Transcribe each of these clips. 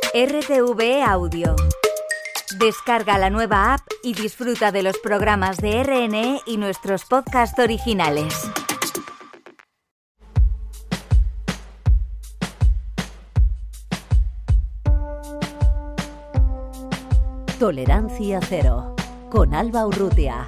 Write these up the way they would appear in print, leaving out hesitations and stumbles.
RTV Audio. Descarga la nueva app y disfruta de los programas de RNE y nuestros podcasts originales. Tolerancia cero, con Alba Urrutia.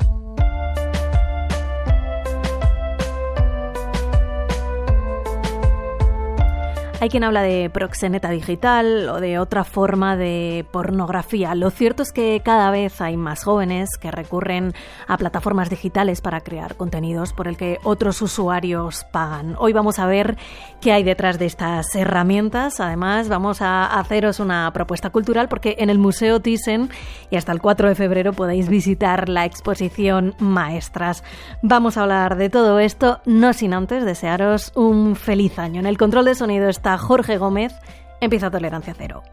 Hay quien habla de proxeneta digital o de otra forma de pornografía. Lo cierto es que cada vez hay más jóvenes que recurren a plataformas digitales para crear contenidos por el que otros usuarios pagan. Hoy vamos a ver qué hay detrás de estas herramientas. Además, vamos a haceros una propuesta cultural porque en el Museo Thyssen y hasta el 4 de febrero podéis visitar la exposición Maestras. Vamos a hablar de todo esto, no sin antes desearos un feliz año. En el control de sonido está Jorge Gómez. Empieza Tolerancia Cero.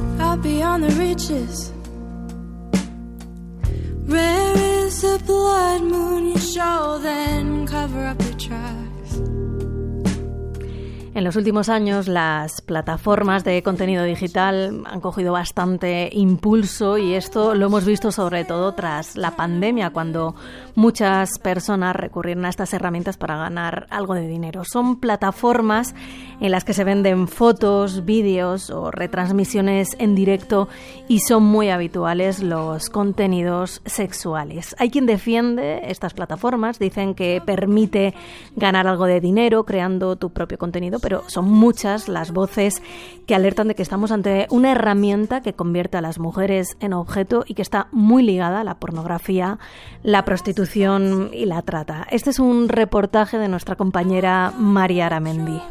En los últimos años, las plataformas de contenido digital han cogido bastante impulso y esto lo hemos visto sobre todo tras la pandemia, cuando muchas personas recurrieron a estas herramientas para ganar algo de dinero. Son plataformas en las que se venden fotos, vídeos o retransmisiones en directo y son muy habituales los contenidos sexuales. Hay quien defiende estas plataformas, dicen que permite ganar algo de dinero creando tu propio contenido, pero son muchas las voces que alertan de que estamos ante una herramienta que convierte a las mujeres en objeto y que está muy ligada a la pornografía, la prostitución y la trata. Este es un reportaje de nuestra compañera María Aramendi.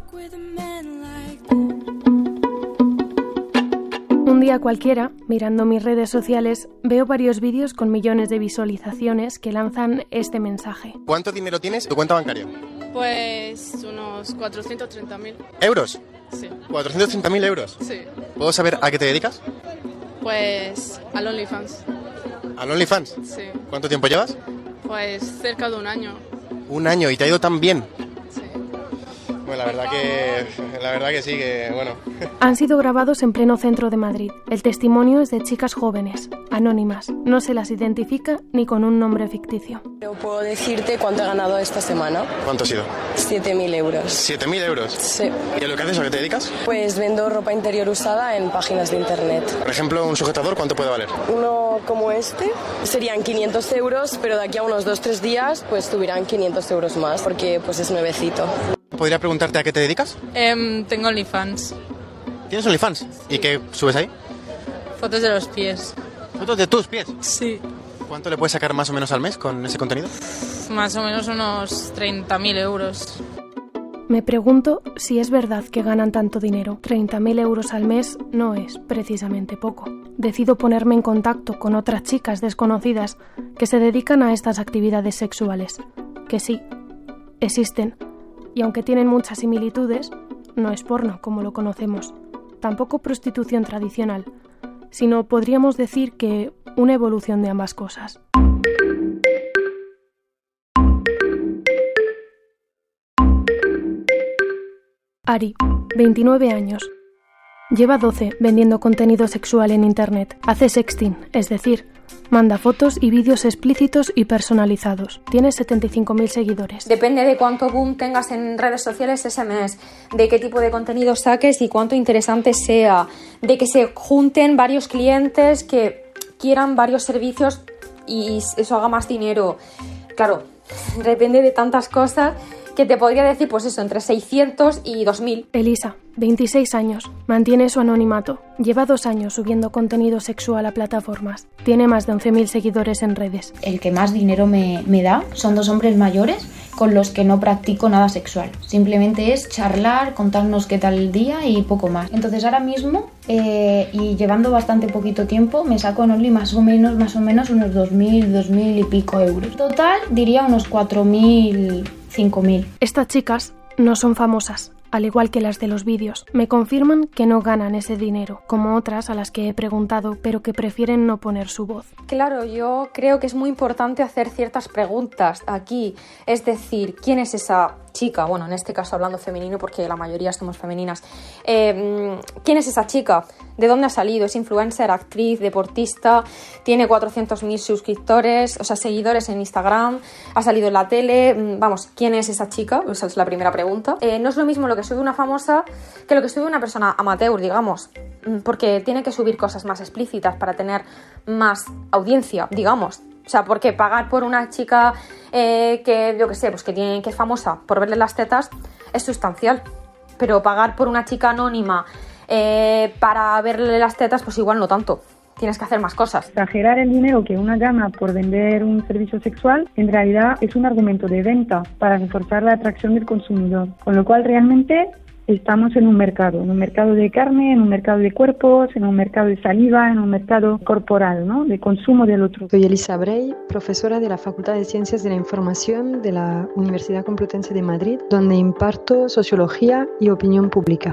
Un día cualquiera, mirando mis redes sociales, veo varios vídeos con millones de visualizaciones que lanzan este mensaje. ¿Cuánto dinero tienes en tu cuenta bancaria? Pues unos 430.000. ¿Euros? Sí. ¿430.000 euros? Sí. ¿Puedo saber a qué te dedicas? Pues al OnlyFans. ¿Al OnlyFans? Sí. ¿Cuánto tiempo llevas? Pues cerca de un año. ¿Un año? ¿Y te ha ido tan bien? Sí. Bueno, la verdad que sí, que bueno. Han sido grabados en pleno centro de Madrid. El testimonio es de chicas jóvenes, anónimas. No se las identifica ni con un nombre ficticio. Pero puedo decirte cuánto he ganado esta semana. ¿Cuánto ha sido? 7.000 euros. ¿7.000 euros? Sí. ¿Y a lo que haces, a qué te dedicas? Pues vendo ropa interior usada en páginas de internet. Por ejemplo, un sujetador, ¿cuánto puede valer? Uno como este serían 500 euros, pero de aquí a unos 2-3 días pues subirán 500 euros más, porque pues es nuevecito. ¿Podría preguntarte a qué te dedicas? Tengo OnlyFans. ¿Tienes OnlyFans? ¿Y qué subes ahí? Fotos de los pies. ¿Fotos de tus pies? Sí. ¿Cuánto le puedes sacar más o menos al mes con ese contenido? Más o menos unos 30.000 euros. Me pregunto si es verdad que ganan tanto dinero. 30.000 euros al mes no es precisamente poco. Decido ponerme en contacto con otras chicas desconocidas que se dedican a estas actividades sexuales. Que sí, existen. Y aunque tienen muchas similitudes, no es porno como lo conocemos. Tampoco prostitución tradicional, sino podríamos decir que una evolución de ambas cosas. Ari, 29 años. Lleva 12 vendiendo contenido sexual en internet. Hace sexting, es decir, manda fotos y vídeos explícitos y personalizados. Tiene 75.000 seguidores. Depende de cuánto boom tengas en redes sociales ese mes, de qué tipo de contenido saques y cuánto interesante sea, de que se junten varios clientes que quieran varios servicios y eso haga más dinero. Claro, depende de tantas cosas que te podría decir, pues eso, entre 600 y 2.000. Elisa, 26 años, mantiene su anonimato. Lleva 2 años subiendo contenido sexual a plataformas. Tiene más de 11.000 seguidores en redes. El que más dinero me da son 2 hombres mayores con los que no practico nada sexual. Simplemente es charlar, contarnos qué tal el día y poco más. Entonces ahora mismo, y llevando bastante poquito tiempo, me saco en Only más o menos unos 2.000 y pico euros. Total diría unos 4.000, 5.000. Estas chicas no son famosas, al igual que las de los vídeos. Me confirman que no ganan ese dinero, como otras a las que he preguntado, pero que prefieren no poner su voz. Claro, yo creo que es muy importante hacer ciertas preguntas aquí. Es decir, ¿quién es esa chica, bueno, en este caso hablando femenino porque la mayoría somos femeninas, ¿quién es esa chica? ¿De dónde ha salido? ¿Es influencer, actriz, deportista? ¿Tiene 400.000 suscriptores, o sea, seguidores en Instagram? ¿Ha salido en la tele? Vamos, ¿quién es esa chica? Esa es la primera pregunta. No es lo mismo lo que sube una famosa que lo que sube una persona amateur, digamos, porque tiene que subir cosas más explícitas para tener más audiencia, digamos. O sea, porque pagar por una chica que, yo qué sé, pues que es famosa por verle las tetas es sustancial. Pero pagar por una chica anónima para verle las tetas, pues igual no tanto. Tienes que hacer más cosas. Exagerar el dinero que una gana por vender un servicio sexual, en realidad es un argumento de venta para reforzar la atracción del consumidor. Con lo cual, realmente estamos en un mercado de carne, en un mercado de cuerpos, en un mercado de saliva, en un mercado corporal, ¿no? De consumo del otro. Soy Elisa Brey, profesora de la Facultad de Ciencias de la Información de la Universidad Complutense de Madrid, donde imparto Sociología y Opinión Pública.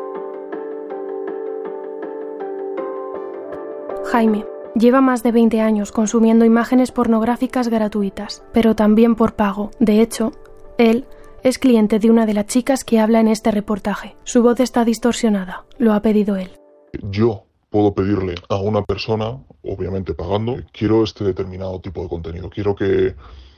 Jaime lleva más de 20 años consumiendo imágenes pornográficas gratuitas, pero también por pago. De hecho, él es cliente de una de las chicas que habla en este reportaje. Su voz está distorsionada. Lo ha pedido él. Yo puedo pedirle a una persona, obviamente pagando, quiero este determinado tipo de contenido. Quiero que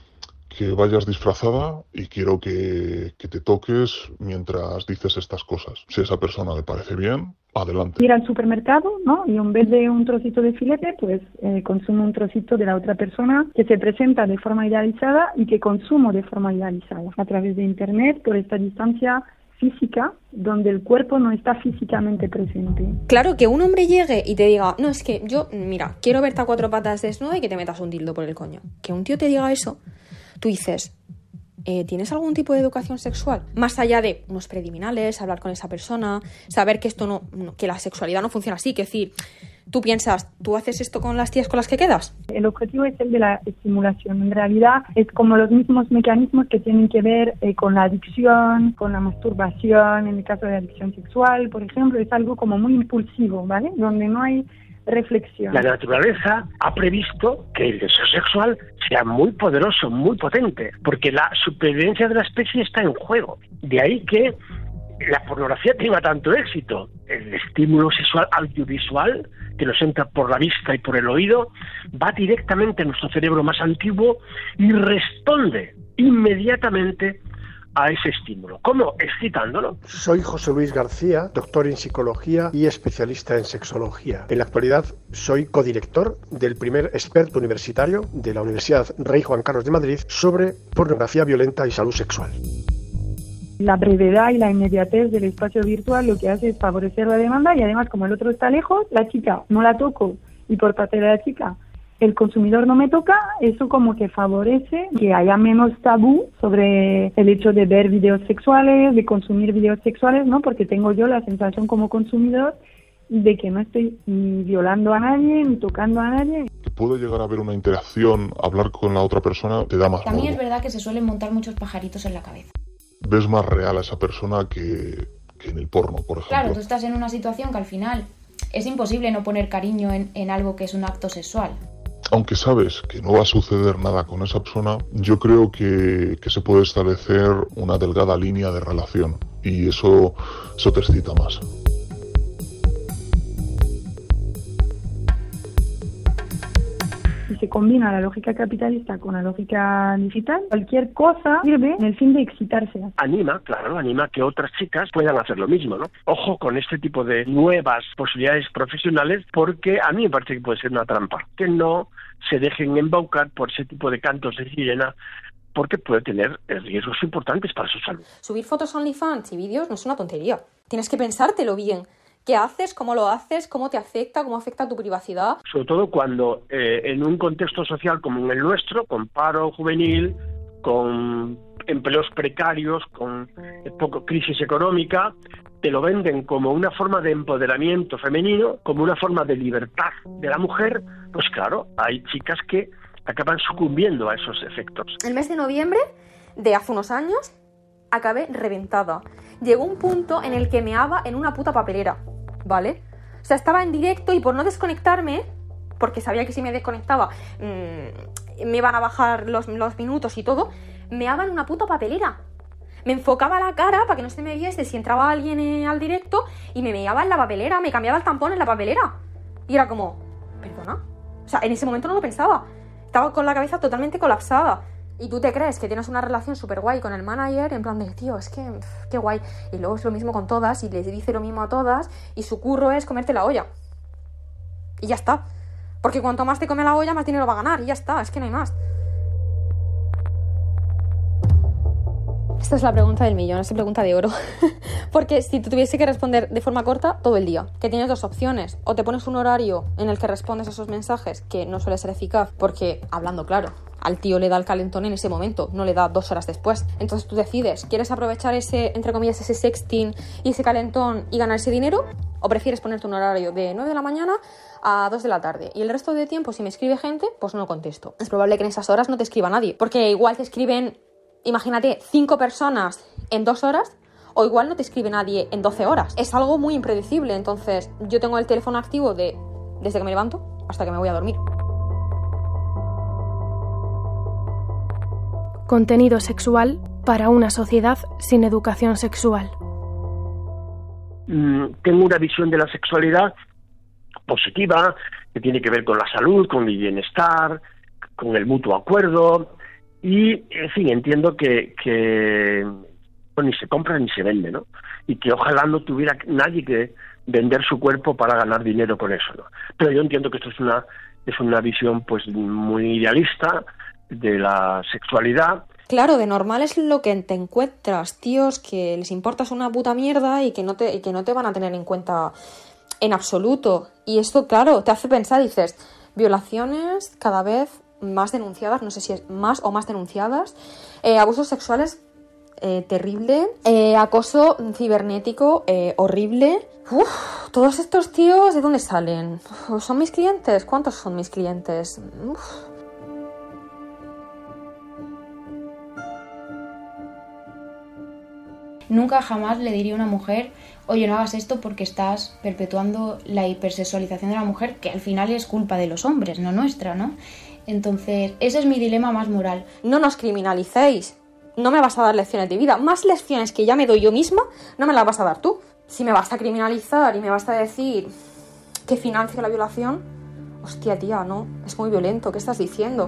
vayas disfrazada y quiero que te toques mientras dices estas cosas. Si a esa persona le parece bien, adelante. Ir al supermercado, ¿no? Y en vez de un trocito de filete, pues consumo un trocito de la otra persona que se presenta de forma idealizada y que consumo de forma idealizada a través de internet por esta distancia física donde el cuerpo no está físicamente presente. Claro, que un hombre llegue y te diga, no, es que yo, mira, quiero verte a 4 patas desnuda y que te metas un dildo por el coño. Que un tío te diga eso, tú dices, ¿tienes algún tipo de educación sexual? Más allá de unos preliminares, hablar con esa persona, saber que esto no, que la sexualidad no funciona así, que decir, tú piensas, ¿tú haces esto con las tías con las que quedas? El objetivo es el de la estimulación. En realidad es como los mismos mecanismos que tienen que ver con la adicción, con la masturbación, en el caso de la adicción sexual, por ejemplo, es algo como muy impulsivo, ¿vale? Donde no hay reflexión. La naturaleza ha previsto que el deseo sexual sea muy poderoso, muy potente, porque la supervivencia de la especie está en juego. De ahí que la pornografía tenga tanto éxito. El estímulo sexual audiovisual, que nos entra por la vista y por el oído, va directamente a nuestro cerebro más antiguo y responde inmediatamente a ese estímulo. ¿Cómo? Excitándolo. Soy José Luis García, doctor en psicología y especialista en sexología. En la actualidad soy codirector del primer experto universitario de la Universidad Rey Juan Carlos de Madrid sobre pornografía violenta y salud sexual. La brevedad y la inmediatez del espacio virtual lo que hace es favorecer la demanda y además como el otro está lejos, la chica no la toco y por parte de la chica el consumidor no me toca, eso como que favorece que haya menos tabú sobre el hecho de ver videos sexuales, de consumir videos sexuales, ¿no? Porque tengo yo la sensación como consumidor de que no estoy ni violando a nadie, ni tocando a nadie. Puede llegar a haber una interacción, hablar con la otra persona, te da más También morbo. es verdad que se suelen montar muchos pajaritos en la cabeza. Ves más real a esa persona que en el porno, por ejemplo. Claro, tú estás en una situación que al final es imposible no poner cariño en algo que es un acto sexual. Aunque sabes que no va a suceder nada con esa persona, yo creo que se puede establecer una delgada línea de relación y eso te excita más. Si se combina la lógica capitalista con la lógica digital, cualquier cosa sirve en el fin de excitarse. Anima que otras chicas puedan hacer lo mismo, ¿no? Ojo con este tipo de nuevas posibilidades profesionales, porque a mí me parece que puede ser una trampa. Que no se dejen embaucar por ese tipo de cantos de sirena, porque puede tener riesgos importantes para su salud. Subir fotos a OnlyFans y vídeos no es una tontería. Tienes que pensártelo bien. ¿Qué haces? ¿Cómo lo haces? ¿Cómo te afecta? ¿Cómo afecta a tu privacidad? Sobre todo cuando en un contexto social como en el nuestro, con paro juvenil, con empleos precarios, con poco crisis económica, te lo venden como una forma de empoderamiento femenino, como una forma de libertad de la mujer, pues claro, hay chicas que acaban sucumbiendo a esos efectos. El mes de noviembre de hace unos años acabé reventada. Llegó un punto en el que meaba en una puta papelera, ¿vale? O sea, estaba en directo y por no desconectarme, porque sabía que si me desconectaba me iban a bajar los minutos y todo, meaba en una puta papelera. Me enfocaba la cara para que no se me viese si entraba alguien al directo y me meaba en la papelera, me cambiaba el tampón en la papelera. Y era como, ¿perdona? O sea, en ese momento no lo pensaba. Estaba con la cabeza totalmente colapsada. Y tú te crees que tienes una relación súper guay con el manager, en plan de, tío, es que, qué guay. Y luego es lo mismo con todas, y les dice lo mismo a todas, y su curro es comerte la olla. Y ya está. Porque cuanto más te come la olla, más dinero va a ganar, y ya está, es que no hay más. Esta es la pregunta del millón, es la pregunta de oro. Porque si tú tuviese que responder de forma corta todo el día, que tienes dos opciones, o te pones un horario en el que respondes a esos mensajes, que no suele ser eficaz, porque, hablando claro, al tío le da el calentón en ese momento, no le da 2 horas después. Entonces tú decides, ¿quieres aprovechar ese, entre comillas, ese sexting y ese calentón y ganar ese dinero? ¿O prefieres ponerte un horario de 9 de la mañana a 2 de la tarde? Y el resto de tiempo, si me escribe gente, pues no contesto. Es probable que en esas horas no te escriba nadie, porque igual te escriben, imagínate, 5 personas en 2 horas, o igual no te escribe nadie en 12 horas. Es algo muy impredecible, entonces yo tengo el teléfono activo desde que me levanto hasta que me voy a dormir. Contenido sexual para una sociedad sin educación sexual. Tengo una visión de la sexualidad positiva, que tiene que ver con la salud, con el bienestar, con el mutuo acuerdo, y, en fin, entiendo que ni se compra ni se vende, ¿no? Y que ojalá no tuviera nadie que vender su cuerpo para ganar dinero con eso, ¿no? Pero yo entiendo que esto es una visión pues muy idealista de la sexualidad. Claro, de normal es lo que te encuentras, tíos que les importas una puta mierda y que no te van a tener en cuenta en absoluto. Y esto, claro, te hace pensar, dices, violaciones cada vez más denunciadas, no sé si es más o más denunciadas, abusos sexuales terrible, acoso cibernético horrible. Todos estos tíos, ¿de dónde salen? ¿Son mis clientes? ¿Cuántos son mis clientes? Nunca jamás le diría a una mujer, oye, no hagas esto porque estás perpetuando la hipersexualización de la mujer, que al final es culpa de los hombres, no nuestra, ¿no? Entonces, ese es mi dilema más moral. No nos criminalicéis. No me vas a dar lecciones de vida. Más lecciones que ya me doy yo misma, no me las vas a dar tú. Si me vas a criminalizar y me vas a decir que financio la violación, hostia, tía, no, es muy violento. ¿Qué estás diciendo?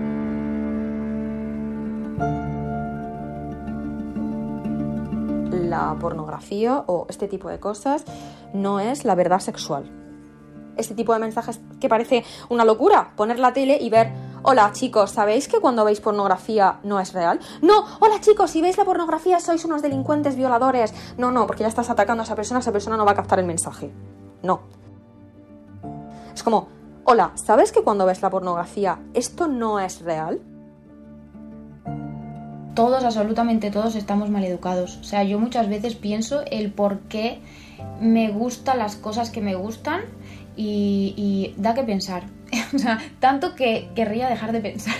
La pornografía o este tipo de cosas no es la verdad sexual. Este tipo de mensajes que parece una locura, poner la tele y ver, hola chicos, ¿sabéis que cuando veis pornografía no es real? No, hola chicos, si veis la pornografía sois unos delincuentes violadores. No, porque ya estás atacando a esa persona no va a captar el mensaje. No. Es como, hola, ¿sabes que cuando ves la pornografía esto no es real? Todos, absolutamente todos, estamos maleducados. O sea, yo muchas veces pienso el por qué me gustan las cosas que me gustan y da que pensar. O sea, tanto que querría dejar de pensar.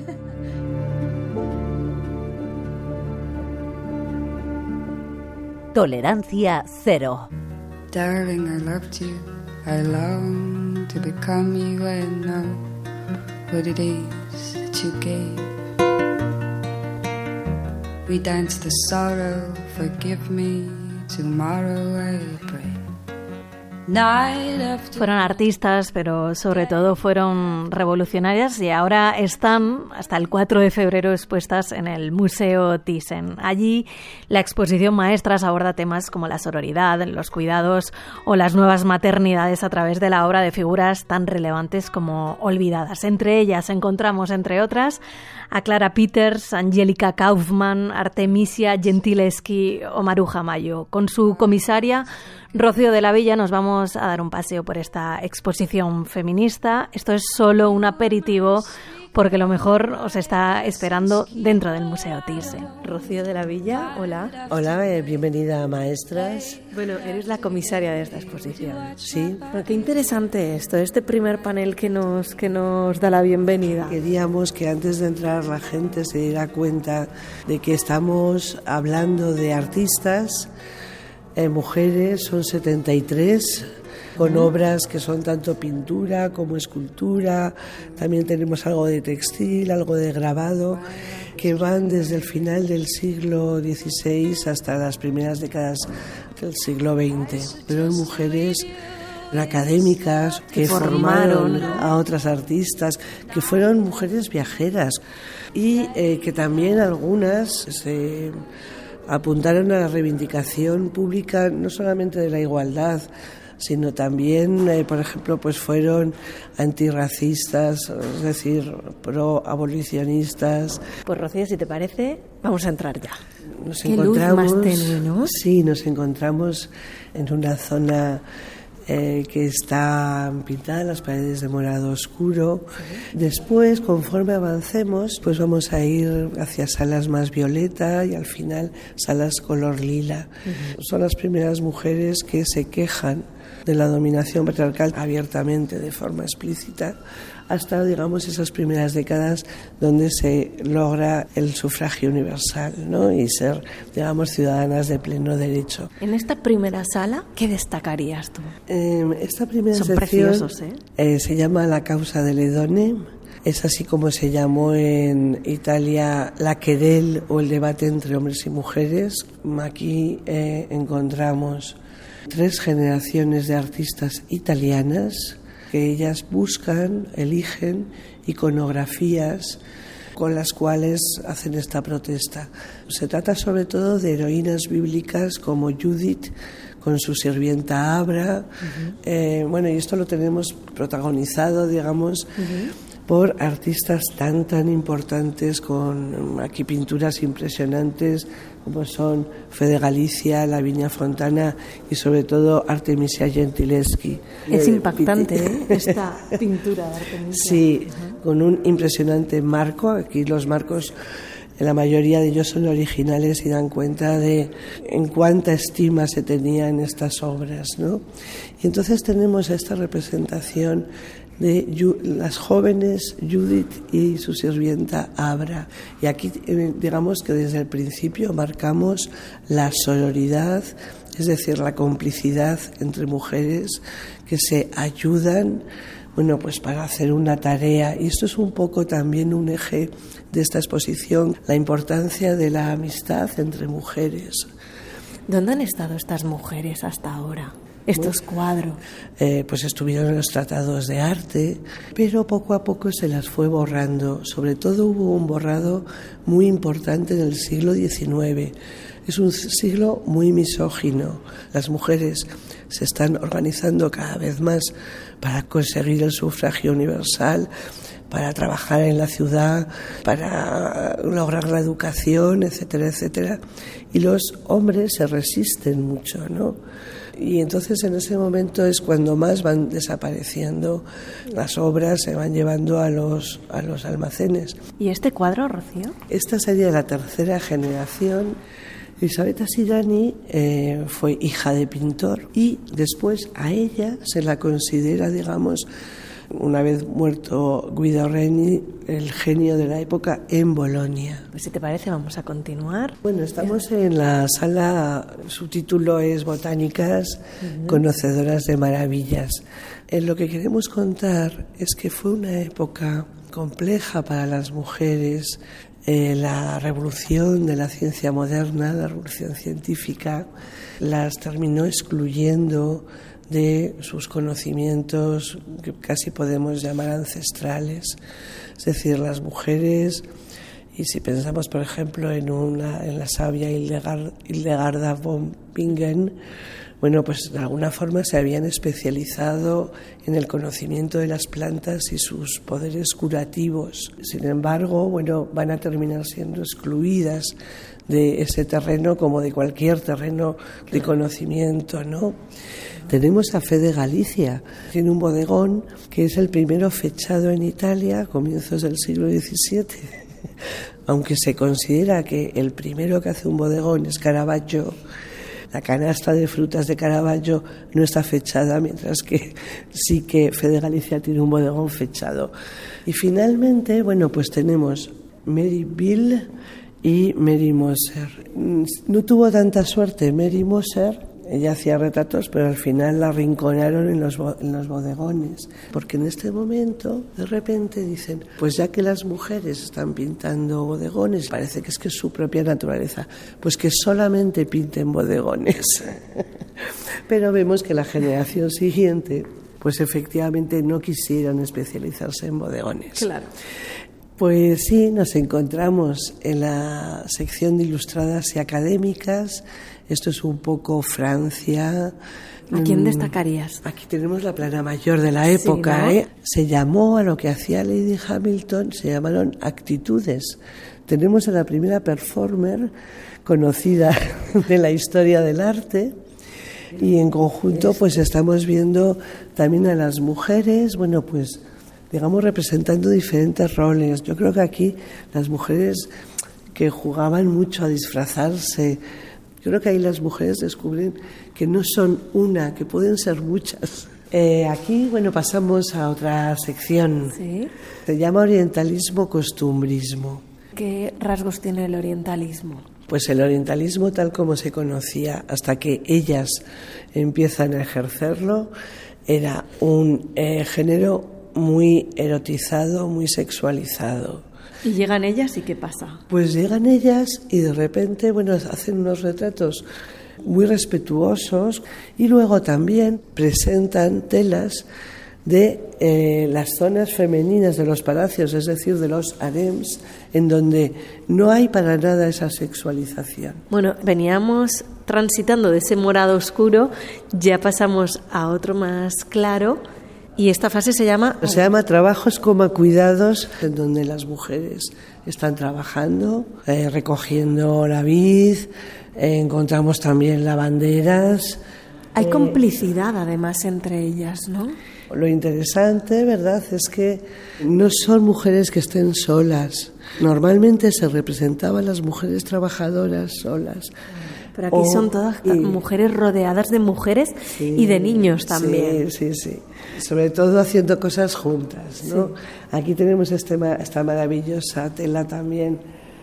Tolerancia cero. Darling, I loved you. I long to become you and know what it is that you gave. We dance the sorrow, forgive me, tomorrow I pray. Fueron artistas, pero sobre todo fueron revolucionarias y ahora están hasta el 4 de febrero expuestas en el Museo Thyssen. Allí la exposición Maestras aborda temas como la sororidad, los cuidados o las nuevas maternidades a través de la obra de figuras tan relevantes como olvidadas. Entre ellas encontramos, entre otras, a Clara Peters, Angélica Kaufmann, Artemisia Gentileschi o Maruja Mayo. Con su comisaria Rocío de la Villa nos vamos a dar un paseo por esta exposición feminista. Esto es solo un aperitivo porque lo mejor os está esperando dentro del Museo Thyssen. Rocío de la Villa, hola. Hola, bienvenida a Maestras. Bueno, eres la comisaria de esta exposición. Sí. Bueno, qué interesante esto, este primer panel que nos da la bienvenida. Queríamos que antes de entrar la gente se diera cuenta de que estamos hablando de artistas, mujeres, son 73, con obras que son tanto pintura como escultura, también tenemos algo de textil, algo de grabado, que van desde el final del siglo XVI hasta las primeras décadas del siglo XX. Fueron mujeres académicas que formaron a otras artistas, que fueron mujeres viajeras y que también algunas se apuntaron a la reivindicación pública no solamente de la igualdad, sino también, por ejemplo, pues fueron antirracistas, es decir, pro-abolicionistas. Pues Rocío, si te parece, vamos a entrar ya. Nos Qué encontramos, luz más tenue, ¿no? Sí, nos encontramos en una zona que está pintada en las paredes de morado oscuro. Después, conforme avancemos, pues vamos a ir hacia salas más violeta y al final salas color lila. Son las primeras mujeres que se quejan de la dominación patriarcal abiertamente, de forma explícita, hasta, digamos, esas primeras décadas donde se logra el sufragio universal, ¿no? Y ser, digamos, ciudadanas de pleno derecho. En esta primera sala, ¿qué destacarías tú? Esta primera Son sección preciosos, se llama La causa delle donne. Es así como se llamó en Italia la querelle o el debate entre hombres y mujeres. Aquí encontramos 3 generaciones de artistas italianas que ellas buscan, eligen iconografías con las cuales hacen esta protesta. Se trata sobre todo de heroínas bíblicas como Judith con su sirvienta Abra. Bueno, y esto lo tenemos protagonizado, digamos, por artistas tan importantes, con aquí pinturas impresionantes como son Fede Galicia, Lavinia Fontana y sobre todo Artemisia Gentileschi. Es impactante, esta pintura de Artemisia. Sí, con un impresionante marco. Aquí los marcos, la mayoría de ellos son originales y dan cuenta de en cuánta estima se tenía en estas obras, ¿no? Y entonces tenemos esta representación de las jóvenes Judith y su sirvienta Abra. Y aquí, digamos que desde el principio marcamos la sororidad, es decir, la complicidad entre mujeres que se ayudan, bueno, pues para hacer una tarea. Y esto es un poco también un eje de esta exposición, la importancia de la amistad entre mujeres. ¿Dónde han estado estas mujeres hasta ahora? Estos cuadros. Pues estuvieron en los tratados de arte, pero poco a poco se las fue borrando. Sobre todo hubo un borrado muy importante en el siglo XIX. Es un siglo muy misógino. Las mujeres se están organizando cada vez más para conseguir el sufragio universal, para trabajar en la ciudad, para lograr la educación, etcétera, etcétera. Y los hombres se resisten mucho, ¿no? Y entonces en ese momento es cuando más van desapareciendo las obras, se van llevando a los almacenes. ¿Y este cuadro, Rocío? Esta sería la tercera generación. Elisabetta Sirani fue hija de pintor y después a ella se la considera, digamos, una vez muerto Guido Reni, el genio de la época en Bolonia. Pues si te parece vamos a continuar. Bueno, estamos en la sala, su título es Botánicas, conocedoras de maravillas. Lo que queremos contar es que fue una época compleja para las mujeres. La revolución de la ciencia moderna, la revolución científica, las terminó excluyendo de sus conocimientos que casi podemos llamar ancestrales. Es decir, las mujeres, y si pensamos por ejemplo en la sabia Hildegarda von Bingen, bueno, pues de alguna forma se habían especializado en el conocimiento de las plantas y sus poderes curativos. Sin embargo, bueno, van a terminar siendo excluidas de ese terreno como de cualquier terreno de conocimiento, ¿no? Tenemos a Fede Galicia, tiene un bodegón que es el primero fechado en Italia a comienzos del siglo XVII. Aunque se considera que el primero que hace un bodegón es Caravaggio, la canasta de frutas de Caravaggio no está fechada, mientras que sí que Fede Galicia tiene un bodegón fechado. Y finalmente, bueno, pues tenemos Mary Beale y Mary Moser. No tuvo tanta suerte Mary Moser, Ella hacía retratos, pero al final la arrinconaron en los bodegones, porque en este momento de repente dicen, pues ya que las mujeres están pintando bodegones, parece que es su propia naturaleza, pues que solamente pinten bodegones. Pero vemos que la generación siguiente, pues efectivamente no quisieron especializarse en bodegones. Claro. Pues sí, nos encontramos en la sección de ilustradas y académicas. Esto es un poco Francia. ¿A quién destacarías? Aquí tenemos la plana mayor de la época, sí, ¿no? Se llamó a lo que hacía Lady Hamilton, se llamaron actitudes. Tenemos a la primera performer conocida de la historia del arte. Y en conjunto pues estamos viendo también a las mujeres, bueno, pues digamos representando diferentes roles. Yo creo que aquí las mujeres que jugaban mucho a disfrazarse, yo creo que ahí las mujeres descubren que no son una, que pueden ser muchas. Aquí, bueno, pasamos a otra sección. ¿Sí? Se llama orientalismo costumbrismo. ¿Qué rasgos tiene el orientalismo? Pues el orientalismo tal como se conocía hasta que ellas empiezan a ejercerlo era un género muy erotizado, muy sexualizado. ¿Y llegan ellas y qué pasa? Pues llegan ellas y de repente, bueno, hacen unos retratos muy respetuosos y luego también presentan telas de las zonas femeninas de los palacios, es decir, de los harems, en donde no hay para nada esa sexualización. Bueno, veníamos transitando de ese morado oscuro, ya pasamos a otro más claro. Y esta fase se llama trabajos como cuidados, en donde las mujeres están trabajando, recogiendo la vid, encontramos también lavanderas. Hay complicidad además entre ellas, ¿no? Lo interesante, ¿verdad?, es que no son mujeres que estén solas. Normalmente se representaban las mujeres trabajadoras solas. Pero aquí son todas mujeres rodeadas de mujeres, sí, y de niños también. Sí. Sobre todo haciendo cosas juntas, ¿no? Sí. Aquí tenemos esta maravillosa tela también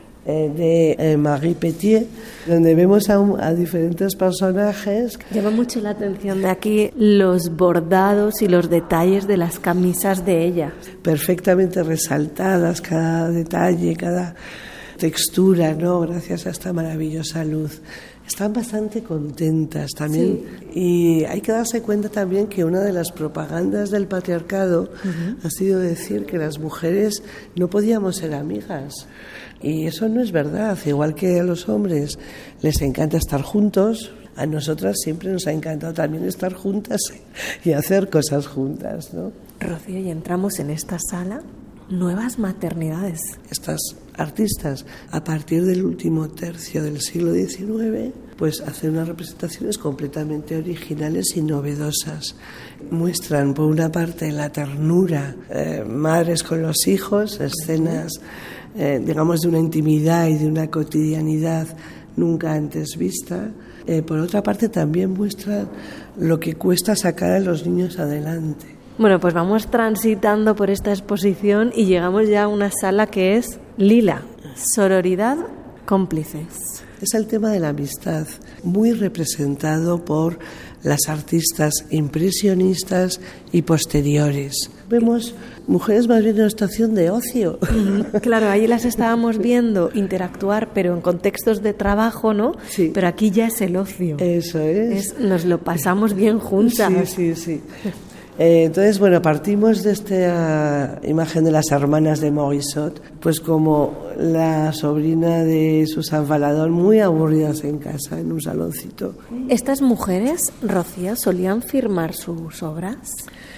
de Marie Petier, donde vemos a diferentes personajes. Llama mucho la atención de aquí los bordados y los detalles de las camisas de ella. Perfectamente resaltadas, cada detalle, cada textura, ¿no? Gracias a esta maravillosa luz. Están bastante contentas también, sí. Y hay que darse cuenta también que una de las propagandas del patriarcado ha sido decir que las mujeres no podíamos ser amigas. Y eso no es verdad. Igual que a los hombres les encanta estar juntos, a nosotras siempre nos ha encantado también estar juntas y hacer cosas juntas, ¿no? Rocío, y entramos en esta sala, nuevas maternidades. Estas artistas, a partir del último tercio del siglo XIX, pues hacen unas representaciones completamente originales y novedosas. Muestran, por una parte, la ternura, madres con los hijos, escenas, digamos, de una intimidad y de una cotidianidad nunca antes vista. Por otra parte, también muestran lo que cuesta sacar a los niños adelante. Bueno, pues vamos transitando por esta exposición y llegamos ya a una sala que es lila, sororidad, cómplices. Es el tema de la amistad, muy representado por las artistas impresionistas y posteriores. Vemos mujeres más bien en una situación de ocio. Claro, ahí las estábamos viendo interactuar, pero en contextos de trabajo, ¿no? Sí. Pero aquí ya es el ocio. Eso es. Nos lo pasamos bien juntas. Sí. Entonces, bueno, partimos de esta imagen de las hermanas de Morisot, pues como la sobrina de Susan Valadon, muy aburridas en casa, en un saloncito. ¿Estas mujeres, Rocío, solían firmar sus obras?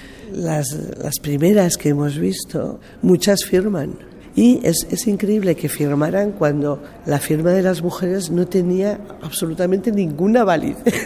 Las primeras que hemos visto, muchas firman. Y es increíble que firmaran cuando la firma de las mujeres no tenía absolutamente ninguna validez.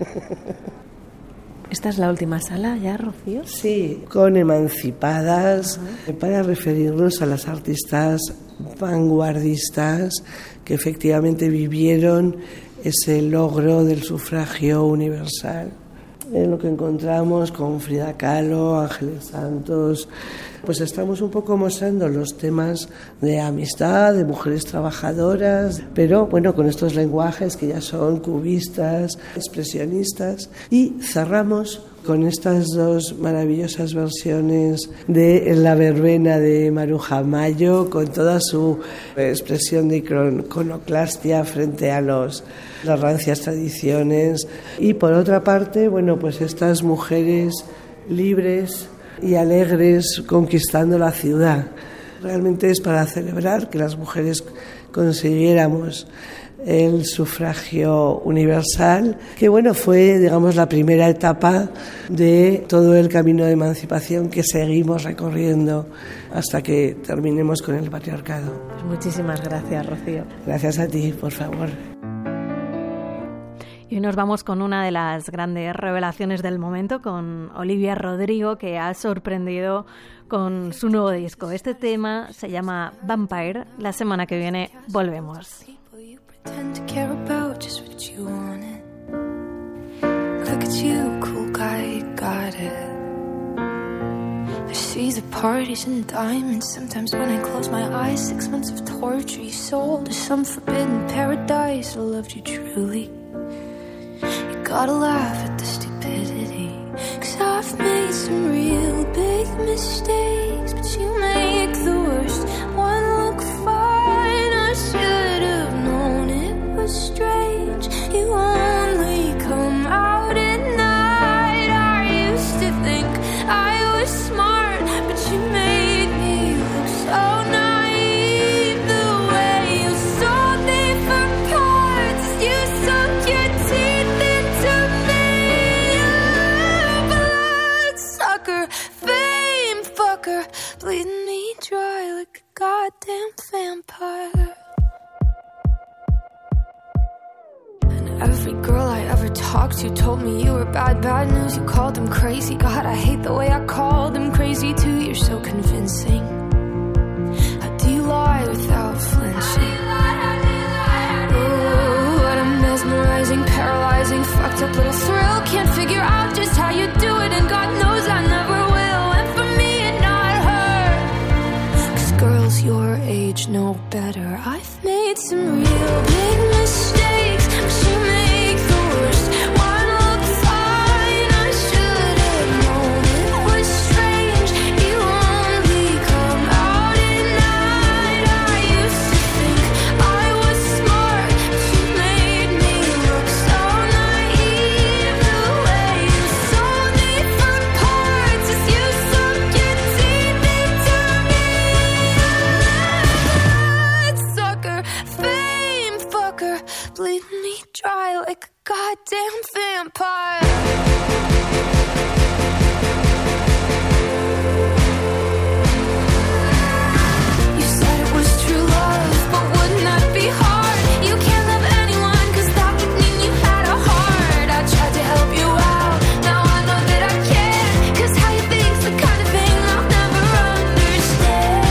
¿Esta es la última sala ya, Rocío? Sí, con emancipadas, para referirnos a las artistas vanguardistas que efectivamente vivieron ese logro del sufragio universal. lo que encontramos con Frida Kahlo, Ángeles Santos, pues estamos un poco mostrando los temas de amistad, de mujeres trabajadoras, pero bueno, con estos lenguajes que ya son cubistas, expresionistas, y cerramos con estas dos maravillosas versiones de La verbena de Maruja Mayo, con toda su expresión de iconoclastia frente a las rancias tradiciones. Y por otra parte, bueno, pues estas mujeres libres y alegres conquistando la ciudad. Realmente es para celebrar que las mujeres consiguiéramos el sufragio universal, que bueno, fue, digamos, la primera etapa de todo el camino de emancipación que seguimos recorriendo hasta que terminemos con el patriarcado. Pues muchísimas gracias, Rocío. Gracias a ti, por favor. Y hoy nos vamos con una de las grandes revelaciones del momento, con Olivia Rodrigo, que ha sorprendido con su nuevo disco. Este tema se llama Vampire. La semana que viene volvemos. Tend to care about just what you wanted. Look at you, cool guy, got it. I see the parties and diamonds. Sometimes when I close my eyes, 6 months of torture you sold to some forbidden paradise. I loved you truly. You gotta laugh at the stupidity, 'cause I've made some real big mistakes, but you make the worst one look fine. I should have known it was strange. You only come out at night. I used to think I was smart, but you made me look so naive. The way you sold me for parts, you sunk your teeth into me. Bloodsucker, fame fucker, bleeding me dry like a goddamn vampire. Every girl I ever talked to told me you were bad, bad news. You called them crazy. God, I hate the way I called them crazy too. You're so convincing. How do you lie without flinching? Ooh, what a mesmerizing, paralyzing, fucked up little thrill. Can't figure out just how you do it, and God knows I never will. And for me and not her, 'cause girls your age know better. I've made some real big mistakes, but you make the worst one look fine. I should have known it was strange. You only come out at night. I used to think I was smart, but you made me look so naive. The way you sold me for parts as you sunk your teeth into me. Bloodsucker, fame fucker, bleeding me dry like a goddamn vampire. You said it was true love, but wouldn't that be hard? You can't love anyone, 'cause that would mean you had a heart. I tried to help you out, now I know that I can't, 'cause how you think's the kind of thing I'll never understand.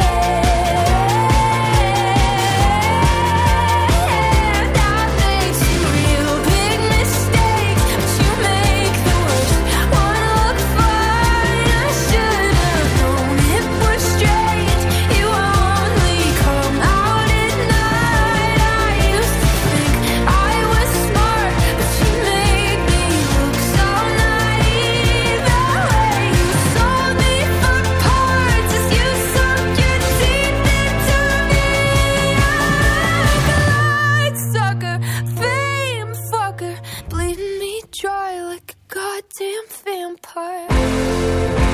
I've made some real big mistakes, but you make the worst one look fine. I should have known it was strange. You only come out at night. I used to think I was smart, but you made me look so naive. The way you sold me for parts as you sunk your teeth into me. Bloodsucker, fame fucker, bleeding me dry like a goddamn vampire.